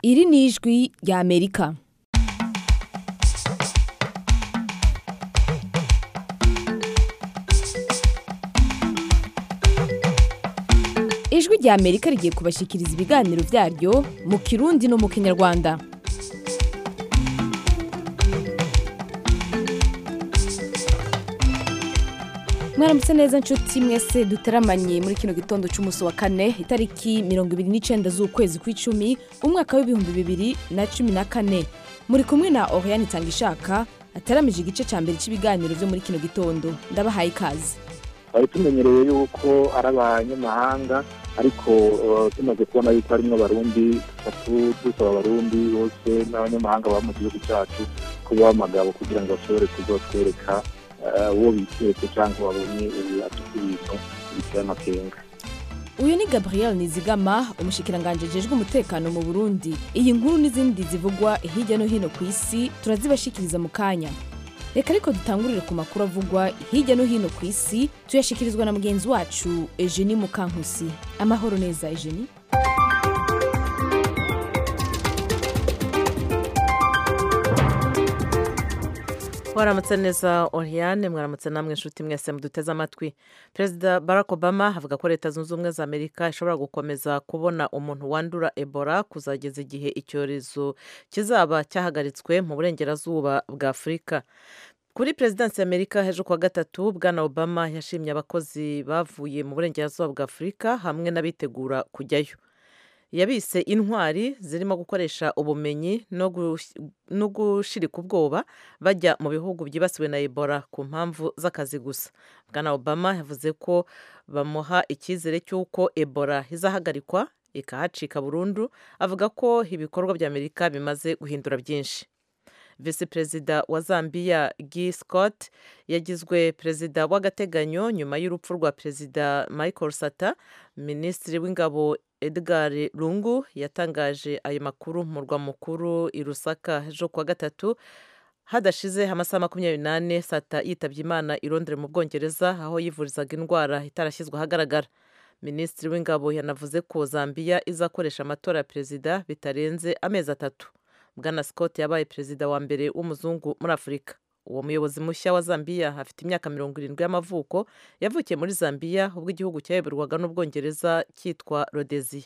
Iri ni ijwi rya Amerika. Ijwi rya Amerika rigiye kubashikiriza ibiganiro vyaryo mu Kirundi no mu Kinyarwanda. Mwaramutse neza nshuti mwese duteramanye muri kino gitondo cy'umunsi wa kane itariki 29 z'ukwezi kw'icumi umwaka w'2014 muri kumwe na Oriane Tangishaka ataramije igice ca mbere cy'ibiganiro byo muri kino gitondo ndabahaye ikaze. Bari tumenyereye yuko ari abanyamahanga ariko tumaze kubona yuko harimo abarundi dusaba abarundi bose n'abanyamahanga baba mu gihugu cyacu kuba amagabo kugira ngo bashobore kuzotwereka uwo bitetse cyangwa babonye ibintu biteye amakenga. Uyu ni Gabriel Nizigama umushikiranganje ajejwe umutekano mu Burundi. Iyi nkuru n'izindi zivugwa hirya no hino ku isi turazibashikiriza mu kanya. Reka ariko dutangurire ku makuru avugwa hirya no hino ku isi tuyashikirizwa na mugenzi wacu Eugenie Mukankusi. Amahoro neza Eugenie. Waramutse neza Oriane, mwaramutse namwe nshuti mwese muduteze amatwi. Perezida Barack Obama avuga ko Leta Zunze Ubumwe za Amerika ishobora gukomeza kubona umuntu wandura Ebola kuzageza igihe icyorezo kizaba cyahagaritswe mu burengerazuba bwa Afurika. Kuri Presidence y'Amerika hejo kwa gatatu Bwana Obama yashimye abakozi bavuye mu burengerazuba bwa Afurika hamwe n'abitegura kujyayo. Yabise intwari zirimo gukoresha ubumenyi no gushirika ubwoba bajya mu bihugu byibasiwe na Ebola ku mpamvu z'akazi gusa. Bwana Obama yavuze ko bamuha icyizere cy'uko Ebola izahagarikwa ikahacika burundu, avuga ko ibikorwa bya Amerika bimaze guhindura byinshi. Vice Perezida wa Zambia Guy Scott yagizwe perezida w'agateganyo nyuma y'urupfu rwa Perezida Michael Sata. Minisitiri w'ingabo Edgar Lungu yatangaje ayo makuru mu murwa mukuru i Lusaka ejo kwa gatatu hadashize amasaha 28 Sata yitabye Imana i Londres mu Bwongereza aho yivurizaga indwara itarashyizwe ahagaragara. Minisitiri w'ingabo yanavuze ko Zambia izakoresha amatora ya perezida bitarenze amezi 3. Bwana Scott yabaye perezida wa mbere w'umuzungu muri Afurika. Uwo muyobozi mushya wa Zambia afite imyaka 70 y'amavuko, yavukiye muri Zambia ubwo igihugu cyayoborwaga n'Ubwongereza cyitwa Rhodesia.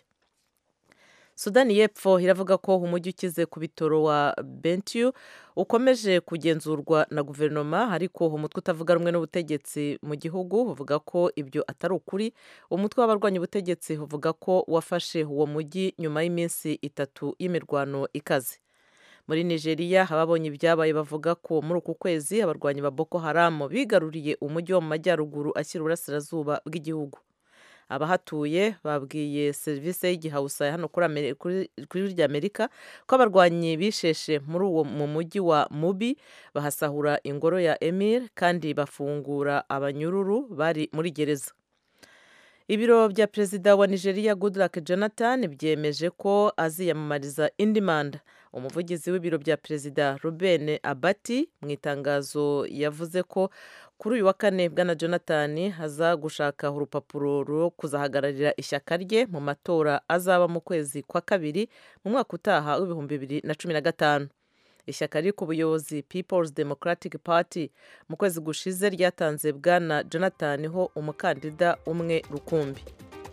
Sudani y'Epfo iravuga ko umujyi ukize ku bitoro wa Bentiu ukomeje kugenzurwa na guverinoma, ariko umutwe utavuga rumwe n'ubutegetsi mu gihugu uvuga ko ibyo atari ukuri. Umutwe w'abarwanya ubutegetsi uvuga ko wafashe uwo mujyi nyuma y'iminsi 3 y'imirwano ikaze. Muri Nigeria ababonye ibyabaye bavuga ko muri uku kwezi abarwanyi ba Boko Haram bigaruriye umujyi wo mu majyaruguru ashyira uburasirazuba bw'igihugu. Abahatuye babwiye serivisi y'igihausa hano kuri rya Amerika ko abarwanyi bisheshe muri uwo mu mujyi wa Mubi bahasahura ingoro ya Emir kandi bafungura abanyururu bari muri gereza. Ibiro bya Perezida wa Nigeria Goodluck Jonathan byemeje ko aziyamamariza indi manda. Umuvugizi w'ibiro bya Perezida Ruben Abati mu itangazo yavuze ko kuri uyu wa kane Bwana Jonathan aza gushaka urupapuro rwo kuzahagararira ishyaka rye mu matora azaba mu kwezi kwa kabiri mu mwaka utaha w'2015. Ishyaka riri ku buyobozi People's Democratic Party mu kwezi gushize ryatanze Bwana Jonathan ho umukandida umwe rukumbi.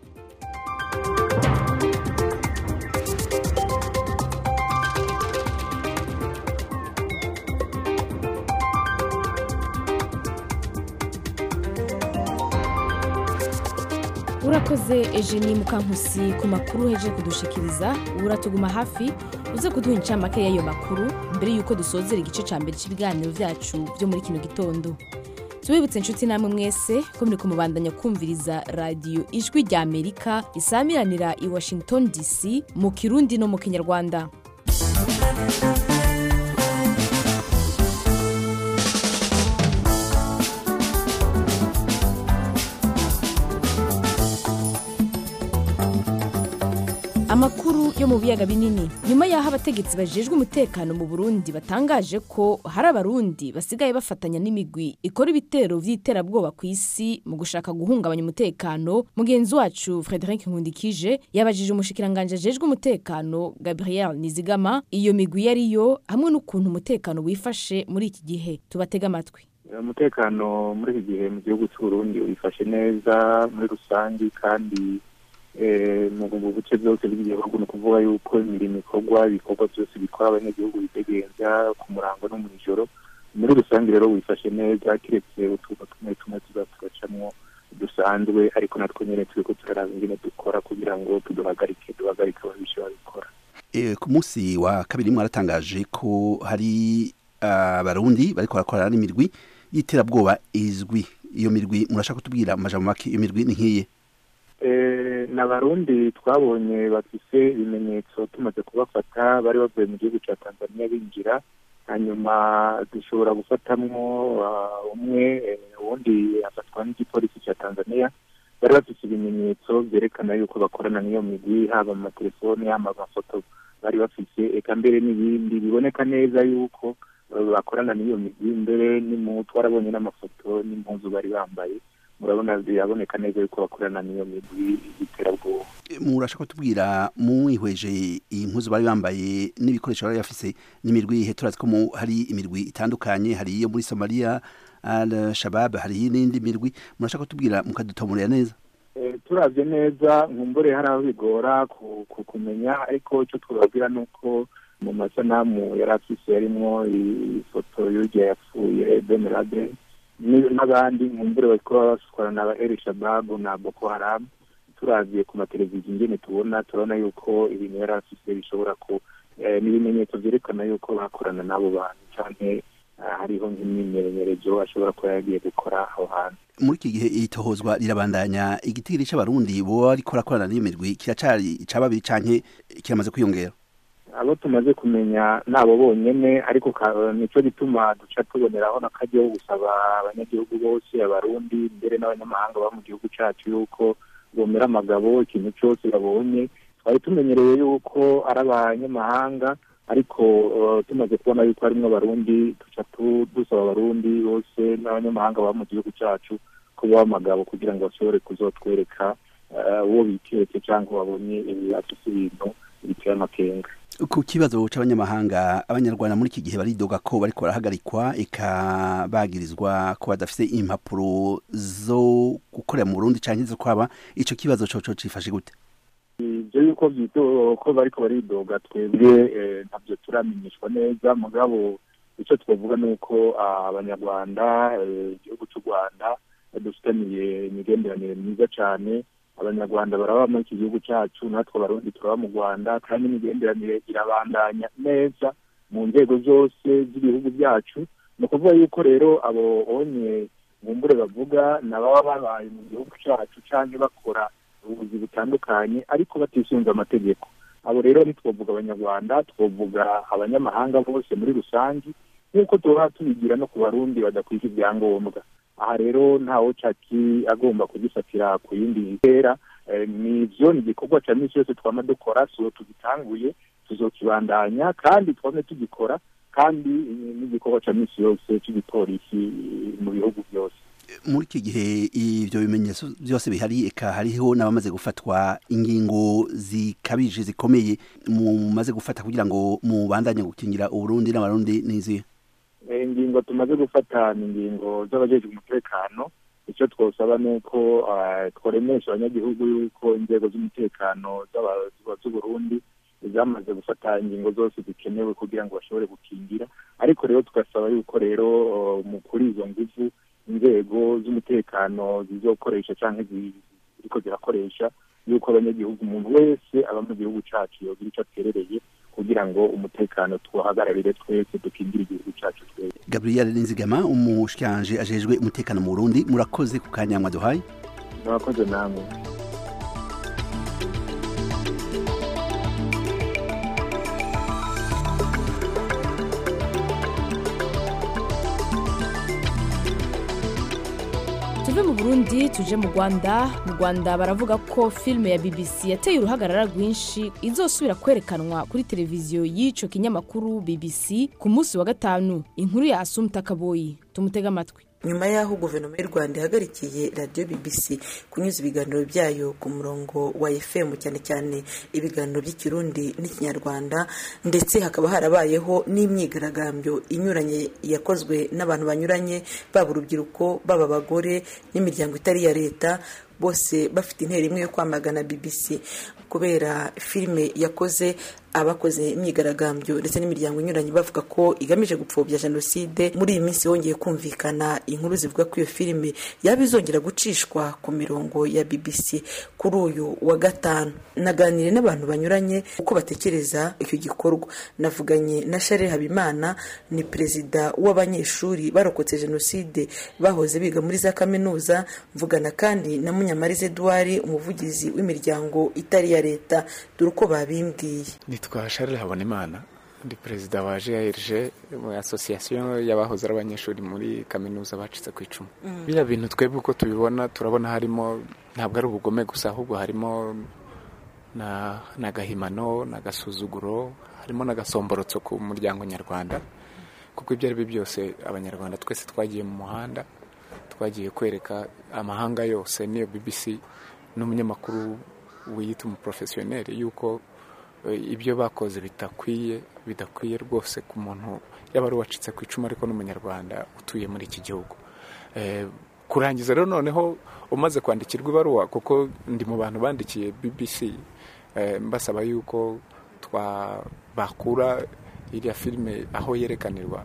Urakoze Eugenie Mukankusi ku makuru heje kudushikiriza. Uratuguma hafi uze kuduha incamake y'ayo makuru mbere yuko dusozera igice ca mbere cy'ibiganiro vyacu byo muri kino gitondo. Tubibutse inshuti namwe mwese ko muri kumubandanya kumviriza radio Ijwi rya Amerika isamiranira i Washington DC mu Kirundi no mu Kinyarwanda. amakuru yo mu biyaga binini. Nyuma y'aho abategetsi bajejwe umutekano mu Burundi batangaje ko hari abarundi basigaye bafatanya n'imigwi ikora ibitero vy'iterabwoba ku isi mu gushaka guhungabanya umutekano, mugenzi wacu Frederic Nkundikije yabajije umushikiranganje ajejwe umutekano Gabriel Nizigama iyo migwi yariyo hamwe n'ukuntu umutekano wifashe muri iki gihe. Tubatega amatwi. Umutekano muri iki gihe mu gihugu cy'u Burundi wifashe neza muri rusangi kandi mu buce byose bw'igihugu, ni ukuvuga yuko imirimo ibikorwa byose bikora abanyagihugu bitegenza ku murango no mu ijoro. Muri rusange rero wifashe neza kiretse utuba tumwe tugacamwo dusanzwe, ariko natwe nyine turiko turaraba ingene dukora kugira ngo duhagarike ababisha babikora. Ku munsi wa kabiri mwaratangaje ko hari abarundi bariko barakorana n'imirwi y'iterabwoba izwi. Iyo mirwi murashaka kutubwira amajambo make, iyo mirwi ni nkiye? N'abarundi twabonye bafise ibimenyetso tumaze kubafata, bari bavuye mu gihugu cya Tanzania binjira, hanyuma dushobora gufatamwo umwe, uwundi afatwa n'igipolisi cya Tanzania. Bari bafise ibimenyetso byerekana yuko bakorana n'iyo migwi, haba mu matelefone, haba amafoto bari bafise, eka mbere n'ibindi biboneka neza yuko bakorana n'iyo migwi. Mbere twarabonye n'amafoto n'impuzu bari bambaye, murabona biraboneka neza yuko bakorana n'iyo migwi y'iterabwoba. Murashaka kutubwira mwihweje iyi mpuzu bari bambaye n'ibikoresho bari bafise n'imirwi ihe? Turazi ko hari imirwi itandukanye, hari iyo muri Somalia Al-Shabaab, hari n'indi mirwi. Murashaka kutubwira mukadutomorera neza? Turavye neza nkumbure hari aho bigora kumenya, ariko icyo twababwira nuko mu masanamu yari afise yarimwo ifoto y'urya yapfuye Ben Laden n'abandi nkumbure bariko bakorana na Al-Shabaab na Boko Haram. Turavye ku mateleviziyo ingene turabona yuko ibintu yari afise bishobora ko n'ibimenyetso vyerekana yuko bakorana n'abo bantu, canke hariho nk'imyimenyerezo ashobora kuba yagiye gukora aho hantu. Muri iki gihe itohozwa rirabandanya, igitigiri c'abarundi boba bariko barakorana n'iyo mirwi kiracari cababiri canke kiramaze kwiyongera? Abo tumaze kumenya nabo bonyene, ariko nico gituma duca tuboneraho n'akaryo gusaba abanyagihugu bose, abarundi mbere n'abanyamahanga ba mu gihugu cacu yuko bomera amagabo ikintu cyose babonye. Twari tumenyereye yuko ari abanyamahanga, ariko tumaze kubona yuko harimwo abarundi, duca dusaba abarundi bose n'abanyamahanga ba mu gihugu cacu kuba amagabo kugira ngo bashobore kuzotwereka uwo biketse cyangwa babonye afise ibintu biteye amakenga. Ku kibazo c'abanyamahanga, abanyarwanda muri iki gihe baridoga ko bariko barahagarikwa eka bagirizwa ko badafise impapuro zo gukorera mu Burundi canke zo kwaba. Ico kibazo coco cifashe gute? Ivyo yuko ko bariko baridoga twebwe ntabyo turamenyeshwa neza, mugabo ico twavuga nuko abanyarwanda, igihugu cy'u Rwanda dufitaniye imigenderanire myiza cane. Abanyarwanda baraba muri iki gihugu cyacu, natwe abarundi turaba mu Rwanda, kandi imigenderanire irabandanya neza mu nzego zose z'ibihugu byacu. Ni ukuvuga yuko rero abo onye ngumbure bavuga nababa babaye mu gihugu cyacu canke bakora ubuzi butandukanye ariko batisunze amategeko. Abo rero ntitwovuga abanyarwanda, twovuga abanyamahanga bose muri rusangi, nk'uko tuba tubigira no ku barundi badakwije ibyangombwa. Aha rero ntawo caki agomba kugifatira ku yindi ntera. Nivyo ni igikorwa ca misi yose twama dukora, so tugitanguye tuzokibandanya kandi twame tugikora, kandi n'igikorwa ca misi yose cy'igipolisi mu bihugu byose. Muri iki gihe ivyo bimenyetso byose bihari, eka hariho n'abamaze gufatwa ingingo zikabije zikomeye mumaze gufata kugira ngo mubandanye gukingira Uburundi n'abarundi n'izihe? Ingingo tumaze gufata ni ingingo z'abajejwe umutekano. Icyo twosaba nuko tworemesha abanyagihugu yuko inzego z'umutekano z'Uburundi zamaze gufata ingingo zose zikenewe kugira ngo bashobore gukingira, ariko rero tugasaba yuko rero mu kuri izo nguvu inzego z'umutekano zizokoresha canke ziriko zirakoresha, yuko abanyagihugu umuntu wese aba mu gihugu cacu yogira ico aterereye kugira ngo umutekano tuhagararire twese dukingire igihugu cyacu twese. Gabriel Nizigama, umushikiranganje ajejwe umutekano mu Burundi, murakoze ku kanya mwaduhaye. Murakoze namwe. tuve mu Burundi tuje mu Rwanda. Mu Rwanda baravuga ko filime ya BBC yateye uruhagarara rwinshi izosubira kwerekanwa kuri televiziyo y'ico kinyamakuru BBC ku munsi wa gatanu. Inkuru ya Asumta Kaboyi, tumutega amatwi. Nyuma y'aho guverinoma y'u Rwanda ihagarikiye radio BBC kunyuza ibiganiro byayo ku murongo wa FM cyane cyane ibiganiro by'ikirundi n'ikinyarwanda, ndetse hakaba harabayeho n'imyigaragambyo inyuranye yakozwe n'abantu banyuranye, baba urubyiruko, baba abagore n'imiryango itari ya leta, bose bafite intera imwe yo kwamagana BBC kubera filime yakoze. Abakoze imyigaragambyo ndetse n'imiryango inyuranye bavuga ko igamije gupfobya jenoside. Muri iyi minsi hongeye kumvikana inkuru zivuga ko iyo filime yaba izongera gucishwa ku mirongo ya BBC kuri uyu wa gatanu. Naganiriye n'abantu banyuranye uko batekereza icyo gikorwa. Navuganye na Charles Habimana, ni perezida w'abanyeshuri barokotse jenoside bahoze biga muri za kaminuza. Mvugana kandi na Munyamariza Edouard, umuvugizi w'imiryango itari ya leta, dore uko babimbwiye. Nitwa Charles Habonimana, ndi perezida wa GRG, mu association y'abahoze ari abanyeshuri muri kaminuza bacitse ku icumu. Biriya bintu twebwe uko tubibona, turabona harimo ntabwo ari ubugome gusa, ahubwo harimo na gahimano, na gasuzuguro, harimo na gasomborotso ku muryango nyarwanda. Kuko ibyo ari byo byose abanyarwanda twese twagiye mu muhanda, twagiye kwereka amahanga yose niyo BBC n'umunyamakuru wiyita umuprofessionnel yuko ibyo bakoze bidakwiye rwose ku muntu yaba ari uwacitse ku icumu ariko n'umunyarwanda utuye muri iki gihugu. Kurangiza rero noneho umaze kwandikirwa ibaruwa, kuko ndi mu bantu bandikiye BBC mbasaba yuko bakura iriya filime aho yerekanirwa,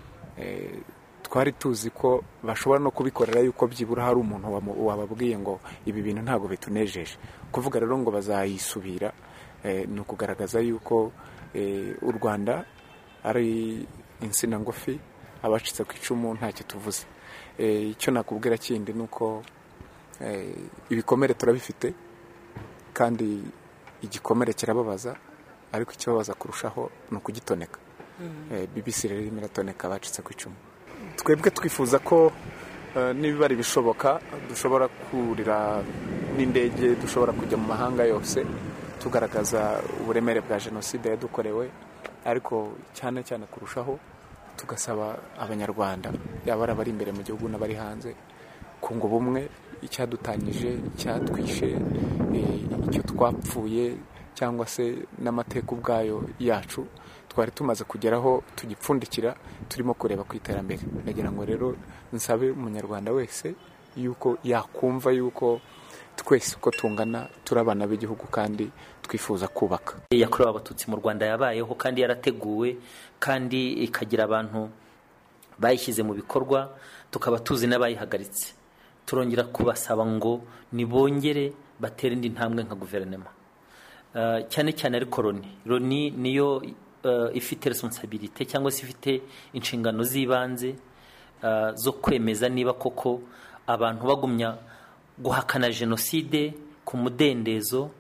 twari tuzi ko bashobora no kubikorera yuko byibura hari umuntu wababwiye ngo ibi bintu ntabwo bitunejeje. Kuvuga rero ngo bazayisubira ni ukugaragaza yuko u Rwanda ari insina ngufi, abacitse ku icumu ntacyo tuvuze. Icyo nakubwira kindi ni uko ibikomere turabifite kandi igikomere kirababaza, ariko ikibabaza kurushaho ni ukugitoneka. BBC rero irimo iratoneka abacitse ku icumu. Twebwe twifuza ko niba ari bishoboka dushobora kurira n'indege, dushobora kujya mu mahanga yose tugaragaza uburemere bwa jenoside yadukorewe, ariko cyane cyane kurushaho tugasaba abanyarwanda yaba ari abari imbere mu gihugu n'abari hanze kunga ubumwe, icyadutanyije, icyatwishe, icyo twapfuye cyangwa se n'amateka ubwayo yacu twari tumaze kugeraho tugipfundikira, turimo kureba ku iterambere. Nagira ngo rero nsabe umunyarwanda wese yuko yakumva yuko twese uko tungana turabana b'igihugu kandi twifuza kubaka. Yakorewe abatutsi mu Rwanda yabayeho kandi yarateguwe kandi ikagira abantu bayishyize mu bikorwa, tukaba tuzi n'abayihagaritse. Turongera kubasaba ngo nibongere batere indi ntambwe nka guverinoma, cyane cyane ariko Loni niyo ifite responsabilité cyangwa se ifite inshingano z'ibanze zo kwemeza niba koko abantu bagumya guhakana jenoside ku mudendezo,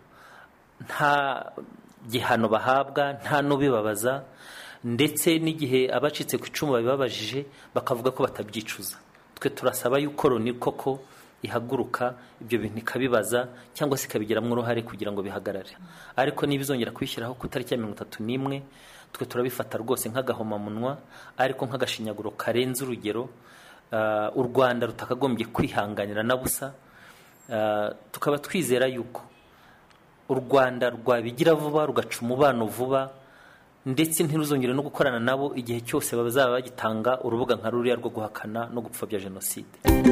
nta gihano bahabwa, nta n'ubibabaza, ndetse n'igihe abacitse ku icumu babibabajije bakavuga ko batabyicuza. Twe turasaba yuko Loni koko ihaguruka ibyo bintu ikabibaza cyangwa se ikabigiramo uruhare kugira ngo bihagarare. Ariko nibizongera kubishyiraho ku tariki ya 31, twe turabifata rwose nk'agahomamunwa, ariko nk'agashinyaguro karenze urugero. U Rwanda rutakagombye kwihanganira na busa. Tukaba twizera yuko u Rwanda rwabigira vuba, rugaca umubano vuba, ndetse ntiruzongere no gukorana nabo igihe cyose bazaba bagitanga urubuga nka ruriya rwo guhakana no gupfobya jenoside.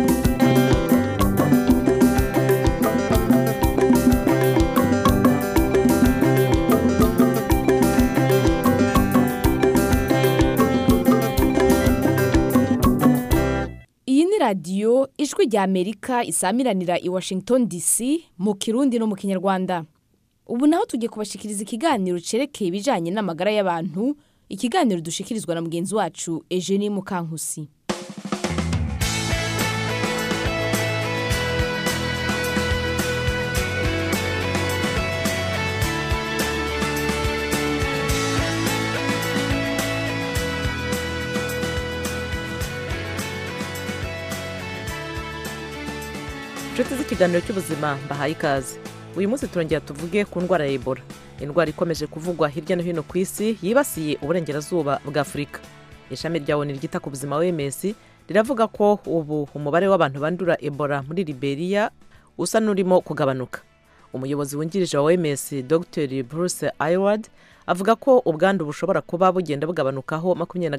Iyi ni radiyo Ijwi rya Amerika isamiranira i Washington DC mu Kirundi no mu Kinyarwanda. Ubu naho tugiye kubashikiriza ikiganiro cerekeye ibijanye n'amagara y'abantu, ikiganiro dushikirizwa na mugenzi wacu Eugenie Mukankusi. inshuti z'ikiganiro cy'ubuzima mbahaye ikaze. Uyu munsi turongera tuvuge ku ndwara ya Ebola, indwara ikomeje kuvugwa hirya no hino ku isi yibasiye uburengerazuba bwa Afurika. Ishami rya ONU ryita ku buzima OMS riravuga ko ubu umubare w'abantu bandura Ebola muri Liberia usa n'urimo kugabanuka. Umuyobozi wungirije wa OMS Dr. Bruce Aylward avuga ko ubwandu bushobora kuba bugenda bugabanukaho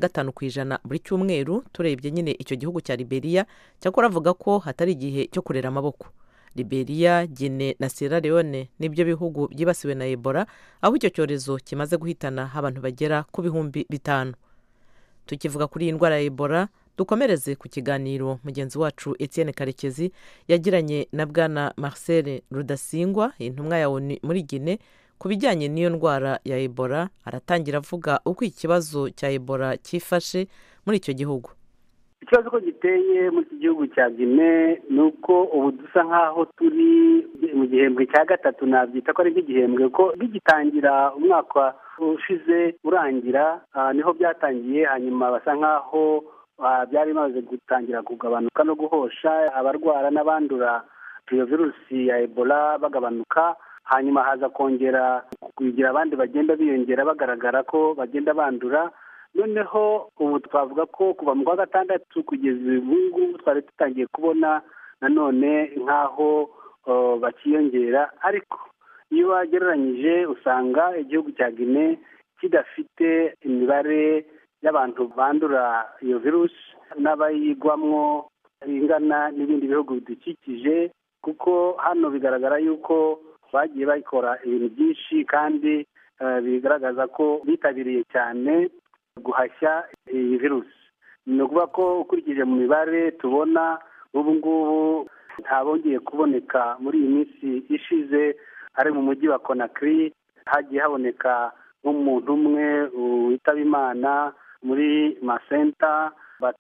25% buri cyumweru turebye nyine icyo gihugu cya Liberia, cyakora avuga ko hatari igihe cyo kurera amaboko. Liberia, Guinea na Sierra Leone nibyo bihugu byibasiwe na Ebola, aho icyo cyorezo kimaze guhitana abantu bagera ku bihumbi 5. Tukivuga kuri iyi ndwara ya Ebola, dukomereze ku kiganiro mugenzi wacu Etienne Karekezi yagiranye na bwana Marcel Rudasingwa, intumwa ya ONU muri Guinea, ku bijyanye n'iyo ndwara ya Ebola. Aratangira avuga uko ikibazo cya Ebola cyifashe muri icyo gihugu. Ikibazo ko giteye muri iki gihugu cya Guinea ni uko ubu dusa nk'aho turi mu gihembwe cya gatatu, nabyita ko ari nk'igihembwe, ko bigitangira umwaka ushize urangira niho byatangiye, hanyuma basa nk'aho byari bimaze gutangira kugabanuka no guhosha abarwara n'abandura iyo virusi ya Ebola bagabanuka, hanyuma haza kongera kugira abandi bagenda biyongera bagaragara ko bagenda bandura. Noneho ubu twavuga ko kuva mu kwa gatandatu kugeza ubu ngubu twari dutangiye kubona nanone nk'aho bakiyongera, ariko iyo wagereranyije usanga igihugu cya Guinea kidafite imibare y'abantu bandura iyo virusi n'abayigwamwo ingana n'ibindi bihugu bidukikije, kuko hano bigaragara yuko bagiye bakora ibintu byinshi kandi bigaragaza ko bitabiriye cyane guhashya iyi virusi. Ni ukuvuga ko ukurikije mu mibare tubona ubu ngubu ntabongeye kuboneka muri iyi minsi ishize, ari mu mujyi wa Conakry hagiye haboneka nk'umuntu umwe witaba Imana, muri Masenta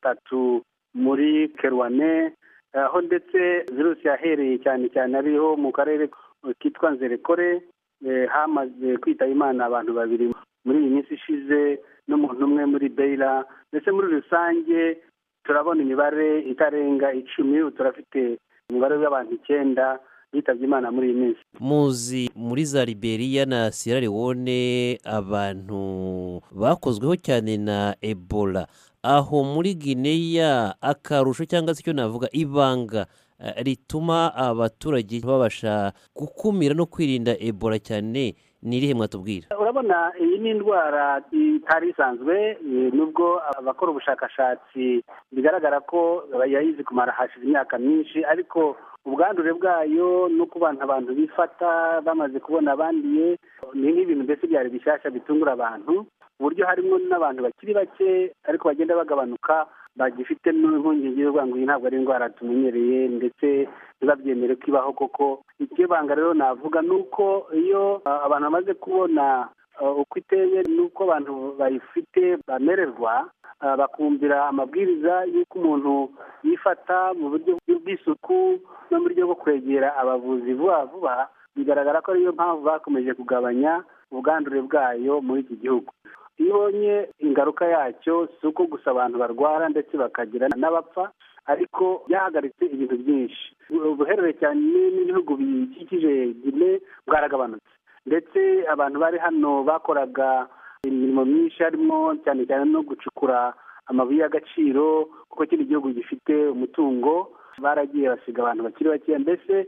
3 muri Kerwane, aho ndetse virusi yahereye cyane cyane ariho mu karere kitwa Nzerekore, hamaze kwitaba Imana abantu 2 muri iyi minsi ishize n'umuntu umwe muri Beira. Ndetse muri rusange turabona imibare itarenga 10, turafite umubare w'abantu 9 bitabye Imana muri iyi minsi. Muzi muri za Liberia na Sierra Leone abantu bakozweho cyane na Ebola, aho muri Guinea akarusho cyangwa se icyo navuga ibanga rituma abaturage babasha gukumira no kwirinda Ebola cyane ni irihe mwatubwira? Urabona iyi ni indwara itari isanzwe, nubwo abakora ubushakashatsi bigaragara ko yayizi kumara hashize imyaka myinshi, ariko ubwandure bwayo no kubana abantu bifata bamaze kubona abandiye ni nk'ibintu mbese byari bishyashya bitungura abantu, uburyo harimo n'abantu bakiri bake ariko bagenda bagabanuka bagifite n'impungenge yo ngo iyi ntabwo ari indwara tumenyereye ndetse ntibabyemere ko ibaho koko. Icyo banga rero navuga ni uko iyo abantu bamaze kubona uko iteye n'uko abantu bayifite bamererwa, bakumvira amabwiriza y'uko umuntu yifata mu buryo bw'isuku no mu buryo bwo kwegera abavuzi vuba vuba, bigaragara ko ariyo mpamvu bakomeje kugabanya ubwandure bwayo muri iki gihugu. Iyo ubonye ingaruka yacyo si uko gusa abantu barwara ndetse bakagira n'abapfa, ariko byahagaritse ibintu byinshi. Ubuhererekane n'ibihugu bikikije Guinea bwaragabanutse, ndetse abantu bari hano bakoraga imirimo myinshi harimo cyane cyane no gucukura amabuye y'agaciro, kuko kino gihugu gifite umutungo, baragiye basiga abantu bakiri bake. Mbese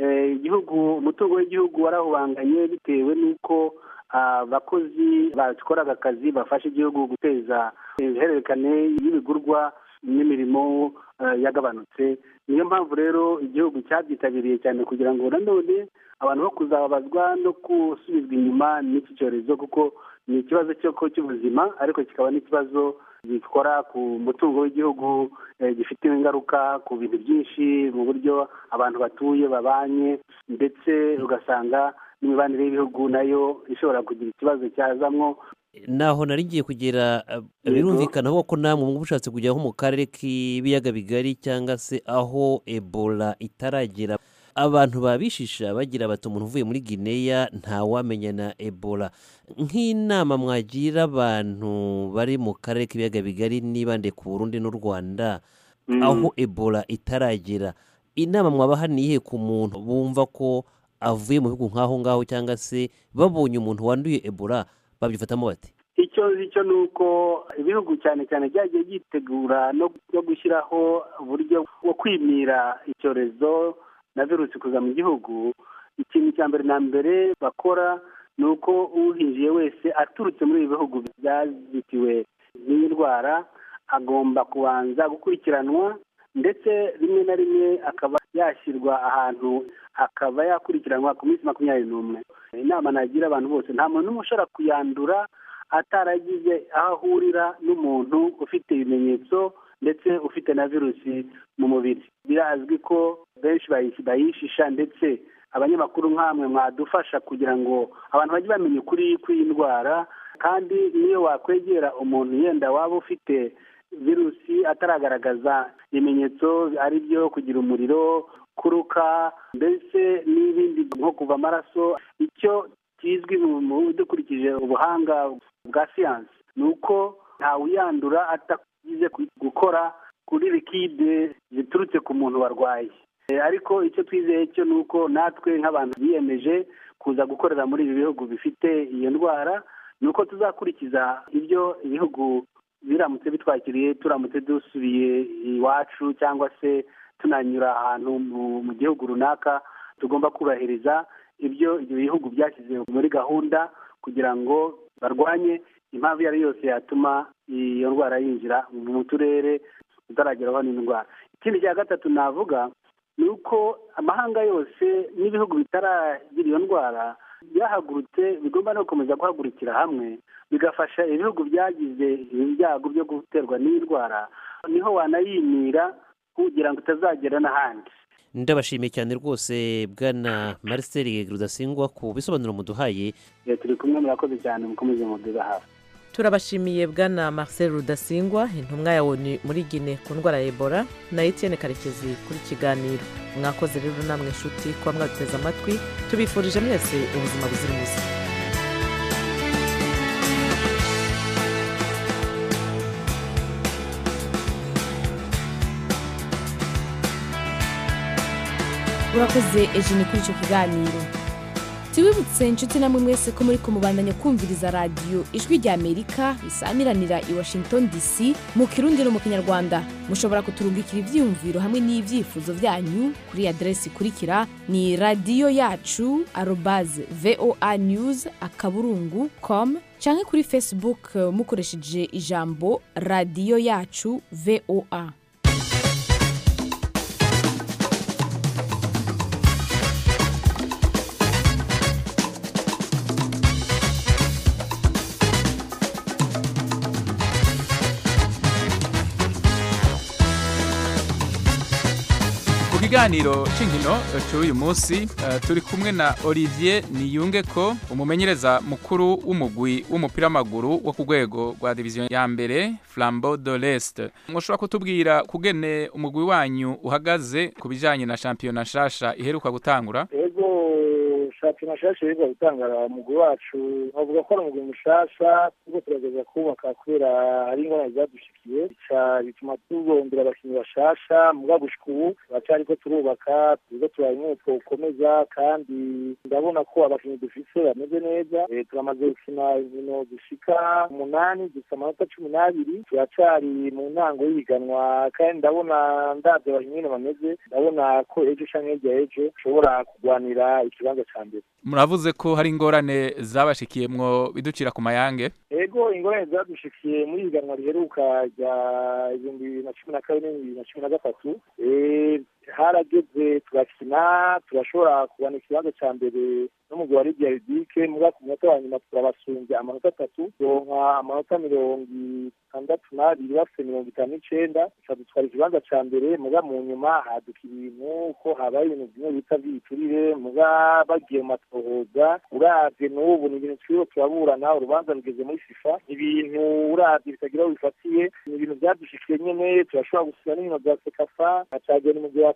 umutungo w'igihugu warahubanganye bitewe n'uko abakozi bakoraga akazi bafasha igihugu guteza ihererekane y'ibigurwa n'imirimo yagabanutse. Niyo mpamvu rero igihugu cyabyitabiriye cyane kugira ngo nanone abantu bo kuzababazwa no gusubizwa inyuma n'iki cyorezo, kuko ni ikibazo cy'ubuzima ariko kikaba n'ikibazo gikora ku mutungo w'igihugu, gifite ingaruka ku bintu byinshi mu buryo abantu batuye babanye, ndetse ugasanga n'imibanire y'ibihugu nayo ishobora kugira ikibazo cyazamwo. Naho nari ngiye kugera, birumvikana ko namwe mushatse kujya nko mu karere k'ibiyaga bigari cyangwa se aho Ebola itaragera, abantu babishisha bagira bati umuntu uvuye muri Guinea ntawamenya na Ebola. Nk'inama mwagira abantu bari mu karere k'ibiyaga bigari nibande ku Burundi n'u Rwanda aho Ebola itaragera, inama mwabaha niyihe ku muntu bumva ko avuye mu bihugu nk'aho ngaho cyangwa se babonye umuntu wanduye Ebola babyifatamo bati? icyo ni uko ibihugu cyane cyane byagiye byitegura no gushyiraho uburyo bwo kwimira icyorezo na virusi kuza mu gihugu. Ikintu cya mbere na mbere bakora ni uko uhinjiye wese aturutse muri ibi bihugu byazitiwe n'iyi ndwara agomba kubanza gukurikiranwa, ndetse rimwe na rimwe akaba yashyirwa ahantu akaba yakurikiranwa ku minsi 21. Inama nagira abantu bose, nta muntu n'umwe ushobora kuyandura ataragize aho ahurira n'umuntu ufite ibimenyetso ndetse ufite na virusi mu mubiri. Birazwi ko benshi bayishisha, ndetse abanyamakuru nk'amwe mwadufasha kugira ngo abantu bajye bamenya ukuri kw'iyi ndwara. Kandi niyo wakwegera umuntu yenda waba ufite virusi ataragaragaza ibimenyetso ari byo kugira umuriro, kuruka, mbese n'ibindi nko kuva amaraso, icyo kizwi dukurikije ubuhanga bwa siyansi ni uko ntawuyandura atagize gukora kuri likide ziturutse ku muntu warwaye. Ariko icyo twizeye cyo ni uko natwe nk'abantu biyemeje kuza gukorera muri ibi bihugu bifite iyo ndwara, ni uko tuzakurikiza ibyo ibihugu biramutse bitwakiriye, turamutse dusubiye iwacu cyangwa se tunanyura ahantu mu gihugu runaka, tugomba kubahiriza ibyo bihugu byashyize muri gahunda kugira ngo barwanye impamvu iyo ari yose yatuma iyo ndwara yinjira mu turere tutarageraho n'indwara. Ikindi cya gatatu navuga ni uko amahanga yose n'ibihugu bitaragira iyo ndwara byahagurutse, bigomba no gukomeza guhagurukira hamwe bigafasha ibihugu byagize ibyago byo guterwa n'iyi ndwara, niho wanayimira kugira ngo itazagera n'ahandi. Ndabashimiye cyane rwose Bwana Marcel Rudasingwa ku bisobanuro muduhaye. Turi kumwe, murakoze cyane, mukomeze muduha hafi. Turabashimiye Bwana Marcel Rudasingwa, intumwa yawe muri Guinea ku ndwara ya Ebola, na Etienne Karekezi kuri kiganiro. Mwakoze rero namwe inshuti kuba mwaduteze amatwi, tubifurije mwese ubuzima buzira umuze. urakoze Eugene kuri icyo kiganiro. Tubibutse inshuti namwe mwese ko muri kumubandanya kumviriza radio Ijwi rya Amerika isamiranira i Washington DC mu Kirundi no mu Kinyarwanda. Mushobora kuturungikira ivyiyumviro hamwe n'ivyifuzo vyanyu kuri adresi ikurikira ni radioyacu@voanews.com canke kuri Facebook mukoresheje ijambo Radio Yacu VOA. Ikiganiro c'inkino cy'uyu munsi turi kumwe na Olivier Niyungeko, umumenyereza mukuru w'umugwi w'umupira w'amaguru wo ku rwego rwa division ya mbere Flambeau de l'Est. Mushobora kutubwira kugene umugwi wanyu uhagaze ku bijanye na shampiyona nshasha iheruka gutangura? shampiyona nshasha iheruka gutangura umugwi wacu, bavuga ko ari umugwi mushasha kuko turageza kubaka kubera hari ingorane zadushikiye, bituma turondera abakinnyi bashasha. Muga gushika ubu baracariko turubaka, turiko turabimutwo gukomeza, kandi ndabona ko abakinnyi dufise bameze neza. Turamaze gukina inkino zishika 8, dufite amanota 12, turacari mu ntango y'ihiganwa, kandi ndabona ndavye abakinnyi bameze, ndabona ko ejo canke hirya ejo ushobora kurwanira ikibanza ca mbere. Muravuze ko hari ingorane zabashikiyemwo biducira ku mayange? Ego, ingorane zadushikiye muri higanwa riheruka rya 2012-2013. Harageze turakina, turashobora kubona ikibanza ca mbere n'umugwi wa Lydia Ridike, muga ku munota wa nyuma turabasumbya amanota 3, donka amanota 62 bafite 59, dutwara ikibanza ca mbere. Muga mu nyuma haduka ibintu ko habaye ibintu bimwe bita vy'iturire, muga bagiye mu matohoza. Uravye n'ubu ni ibintu twiriwe turaburana, urubanza rugeze muri FIFA, ibintu uravye bitagira aho bifatiye, ni ibintu vyadushikiye nyene. Turashobora gusubira n'inkino za Sekafa, hacagenda umugwi wa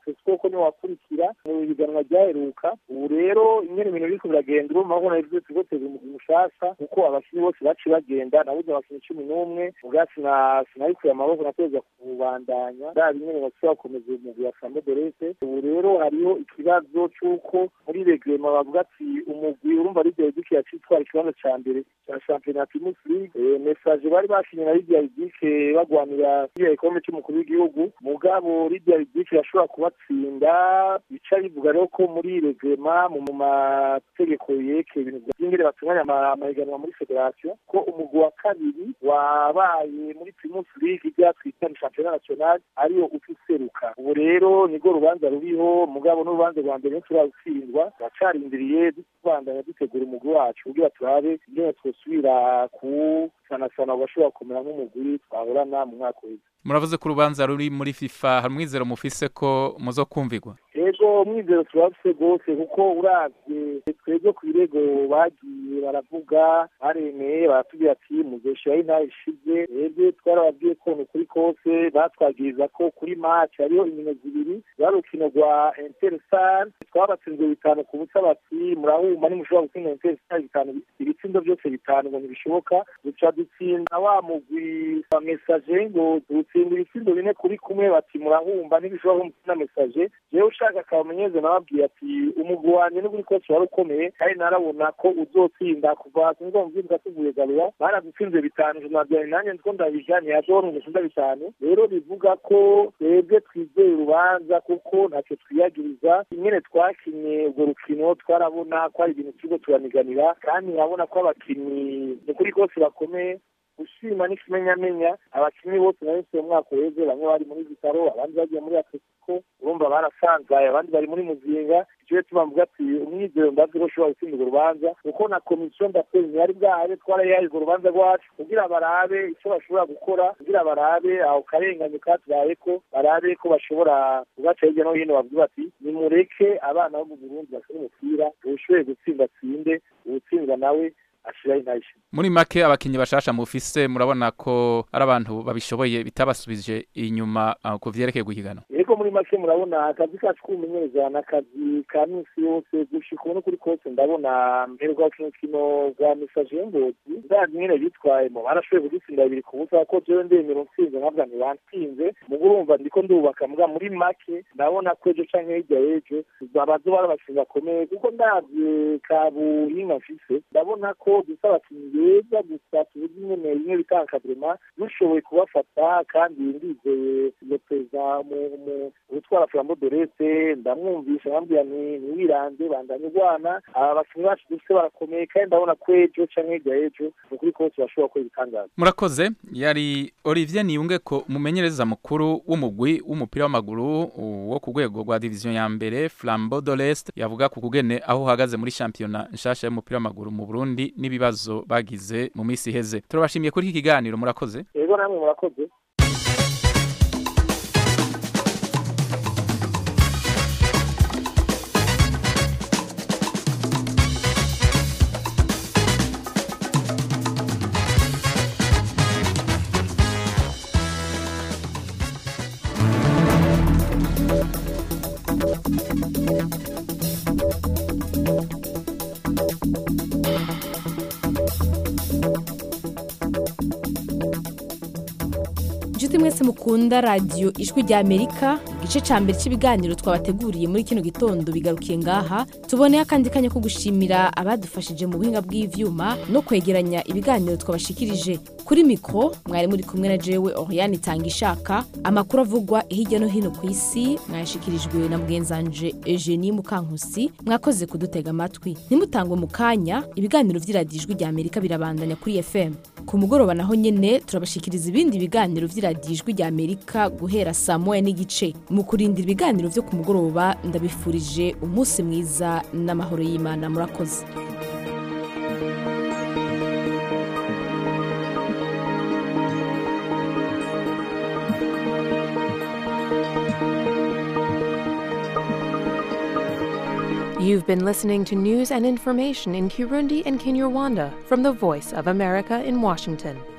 fesco ko niwe wakurikira mu biganwa ryaheruka ubu rero ingene ibintu biriko biragenda urumva ko navyo tugoteza umugwi mushasha kuko abakinyi bose baci bagenda nabuze abakinyi 11 ubwatsi sinabikuye amaboko nateza kubandanya ndari ingene bashobora gukomeza umugwi wa Flambeau de l'Est ubu rero hariho ikibazo c'uko muri regrema bavuga ati umugwi urumva ari Didier yacitwara ikibanza ca mbere cya championnat Primus League message bari bashinye na Didier bagwanira igikombe cy'umukuru w'igihugu mugabo Didier yashobora kubatsinda bica bivuga rero ko muri regrema mu mategeko yeke ibintu by'ingere batunganya amahiganwa muri federation ko umugwi wa kabiri wabaye muri Primus League twita championnat national ariyo ufiseruka ubu rero nigo rubanza ruriho mugabo n'urubanza rwa mbere turatsindwa bacarindiriye dubandanya dutegura umugwi wacu kugira turabe ingene twosubira ku sana bashobora kumera nk'umugwi twahorana mu mwaka w'ejo. Muravuze ku rubanza ruri muri FIFA hari umwizero mufise ko muzokumvirwa? Ego umwizero turafise gose kuko uravye twebwe ku birego bagiye baravuga baremeye baratubwira ati muzoshiraho intare ishize ebwe twarababwiye ko ukuri kose batwagiriza ko kuri match hariho inkino zibiri bari urukino rwa Interstar twabatsinze 5 ku busa bati murahuma nimushobora gutsinda Interstar 5 ibitsindo byose 5 ngo ntibishoboka duca dutsinda wa mugwi wa message ngo dutsinda ibitsindo 4 kuri kumwe bati murahumba ntibishobora gutsinda message jewe ushaka akamenyeze nababwiye ati umugwi wanje n'ukuri kose wari ukomeye kandi narabona ko uzotsinda kuva ngo mvyimba tuvuye galera baradutsinze 5 nabyaye nanjye ndiko ndabijanye yadoro ngushinda 5 rero bivuga ko twebwe twizeye urubanza kuko ntacyo twiyagiriza ingene twakinye urwo rukino twarabona ko ari ibintu turiko turaniganira kandi nkabona ko abakinyi n'ukuri kose bakomeye ushima n'ikimenyamenya abakinyi bose nahise mu mwaka weze bamwe bari muri Vitaro abandi bagiye muri Atletico urumva barasanzaye abandi bari muri Muzinga icyo tubamvuga ati umwizero ndazi ko ushobora gutsinda urwo rubanza kuko na komisiyo ndapeni yari bwahabe twarayaye urwo rubanza rwacu kugira barabe icyo bashobora gukora kugira barabe aho karenganye katuraye ko barabe ko bashobora kubaca hirya no hino bavuga bati nimureke abana bo mu Burundi bakora umupira ushoboye gutsinda tsinde utsindwa nawe ashira inaisha. Muri make abakinyi bashasha mufise murabona ko ari abantu babishoboye bitabasubije inyuma ku vyerekeye guhigana. Yego muri make murabona akazi kacu kumenyereza n'akazi ka minsi yose gushika no kuri kose ndabona mbere kwa kino rwa message y'Ingozi ndazi nyene bitwaye mu barashoboye kugitsinda 2 ku busa ko jewe ndemera umutsinze nkabwa ni bantsinze mugurumva ndiko ndubaka mbwa muri make ndabona ko ejo canke hirya y'ejo babazo barabashinga komeye kuko ndazi kabuhinga mfise ndabona ko dusaba kinjeza gusa tuzi nyene bimwe bitankadrema dushoboye kubafata kandi ndizeye lopeza mu utwara Flambeau de l'Est ndamwumvisha nkambya ni wiranze bandanye gwana abakinyi bacu dufite barakomeye kandi ndabona ko ejo canke hirya y'ejo ukuri kose bashobora ko ibitangaza. Murakoze yari Olivier Niyunge ko mumenyereza mukuru w'umugwi w'umupira w'amaguru wo ku rwego rwa division ya mbere Flambeau de l'Est yavuga ku kugene aho uhagaze muri championnat nshasha y'umupira w'amaguru mu Burundi n'ibibazo bagize mu minsi iheze. Turabashimiye kuri iki kiganiro murakoze. Yego namwe murakoze. Inshuti mwese mukunda radio ijwi rya Amerika igice ca mbere cy'ibiganiro twabateguriye muri kino gitondo bigarukiye ngaha tuboneye akandi kanya ko gushimira abadufashije mu buhinga bw'ivyuma no kwegeranya ibiganiro twabashikirije kuri mikro mwari muri kumwe na jewe Oriane Tangishaka amakuru avugwa hirya no hino ku isi mwashikirijwe na mugenzanje Eugenie Mukankusi mwakoze kudutega amatwi ntimutangwe mu kanya ibiganiro vy'iradiyo ijwi rya Amerika birabandanya kuri FM ku mugoroba naho nyene turabashikiriza ibindi biganiro vy'iradiyo ijwi rya Amerika guhera saa 1:30 mu kurindira ibiganiro vyo ku mugoroba ndabifurije umunsi mwiza n'amahoro y'Imana murakoze. You've been listening to news and information in Kirundi and Kinyarwanda from the Voice of America in Washington.